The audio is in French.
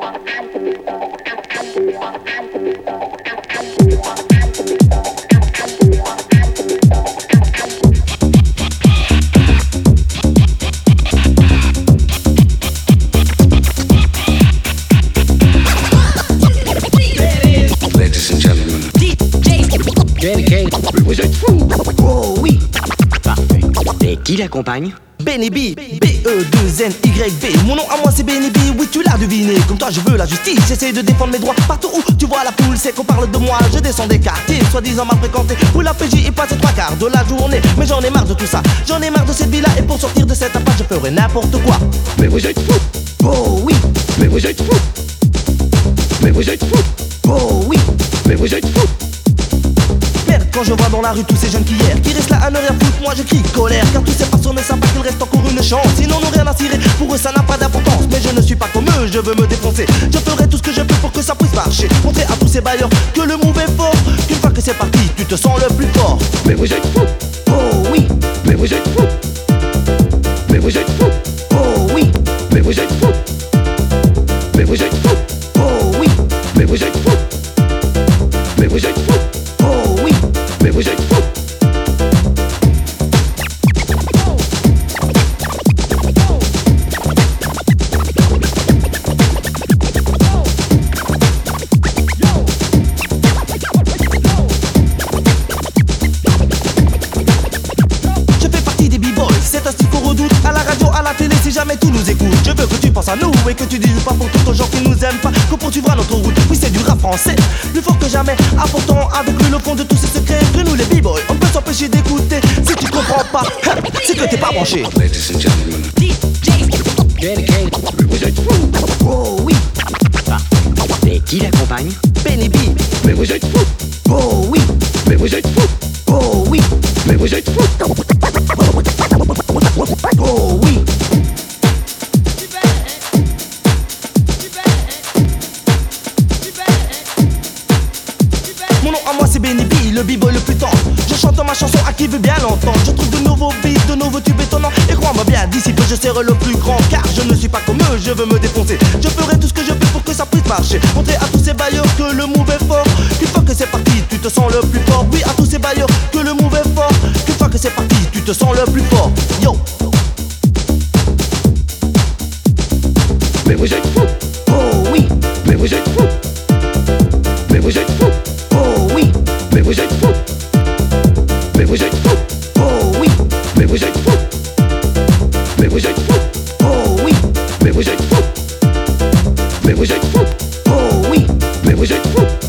Oh oui. Parfait. Et qui l'accompagne? Benny B, B-E-2-N-Y-B. Mon nom à moi c'est Benny B, oui tu l'as deviné. Comme toi je veux la justice, j'essaie de défendre mes droits. Partout où tu vois la foule, c'est qu'on parle de moi. Je descends des quartiers, soi-disant mal fréquentés, où la PJ y passe 3/4 de la journée. Mais j'en ai marre de tout ça, j'en ai marre de cette vie-là. Et pour sortir de cette impasse, je ferai n'importe quoi. Mais vous êtes fous. Oh oui. Mais vous êtes fous. Mais vous êtes fous. Oh oui. Mais vous êtes fous. Merde, quand je vois dans la rue tous ces jeunes qui hier, qui restent là à ne rien foutre, moi je crie colère. Car tous ces personnes ne savent pas qu'il reste encore une chance. Ils n'en ont rien à cirer, pour eux ça n'a pas d'importance. Mais je ne suis pas comme eux, je veux me défoncer. Je ferai tout ce que je peux pour que ça puisse marcher. Montrer à tous ces bailleurs que le move est fort. Qu'une fois que c'est parti, tu te sens le plus fort. Mais vous êtes fous. Oh oui. Mais vous êtes fous. Mais vous êtes fous. Oh oui. Mais vous êtes fous. Mais vous êtes fous. Oh oui. Mais vous êtes fous. Mais vous êtes fous. Oh oui. Mais vous êtes fous. Je fais partie des b-boys, c'est un style qu'on redoute. À la radio, à la télé, si jamais tout nous écoute. Je veux que tu penses à nous et que tu dises pas pour tous aux gens qui nous aiment pas que poursuivra notre route. Oui, c'est du rap français, plus fort que jamais. Apportant avec lui le fond de tous ces secrets. Que nous les b-boys, on peut s'empêcher d'écouter. Si tu comprends pas, c'est que t'es pas branché. Ladies and gentlemen. Dedicate. Mais vous êtes fous. Oh oui. Parfait. Et qui l'accompagne? Benny B. Mais vous êtes fous. Oh oui. Mais vous êtes fous. Oh oui. Mais vous êtes fous. Oh oui. Mon nom à moi c'est Benny B, le b-boy le plus tendre. Je chante ma chanson à qui veut bien l'entendre. Je trouve de nouveaux beats, de nouveaux tubes étonnants. Et crois-moi bien, d'ici peu je serai le plus grand. Car je ne suis pas comme eux, je veux me défoncer. Je ferai tout ce que je peux pour que ça puisse marcher. Montrer à tous ces bailleurs que le move est fort. Qu'une fois que c'est parti, tu te sens le plus fort. Oui, à tous ces bailleurs que le move est fort. Qu'une fois que c'est parti, tu te sens le plus fort. Yo. Mais vous êtes fous. Oh oui. Mais vous êtes fous. Mais vous êtes fous. Oh oui. Mais vous êtes fous. Mais vous êtes fous. Oh oui. Mais vous êtes fous. Mais vous êtes fous. Oh oui. Mais vous êtes fous. Mais vous êtes fous. Oh oui. Mais vous êtes fous.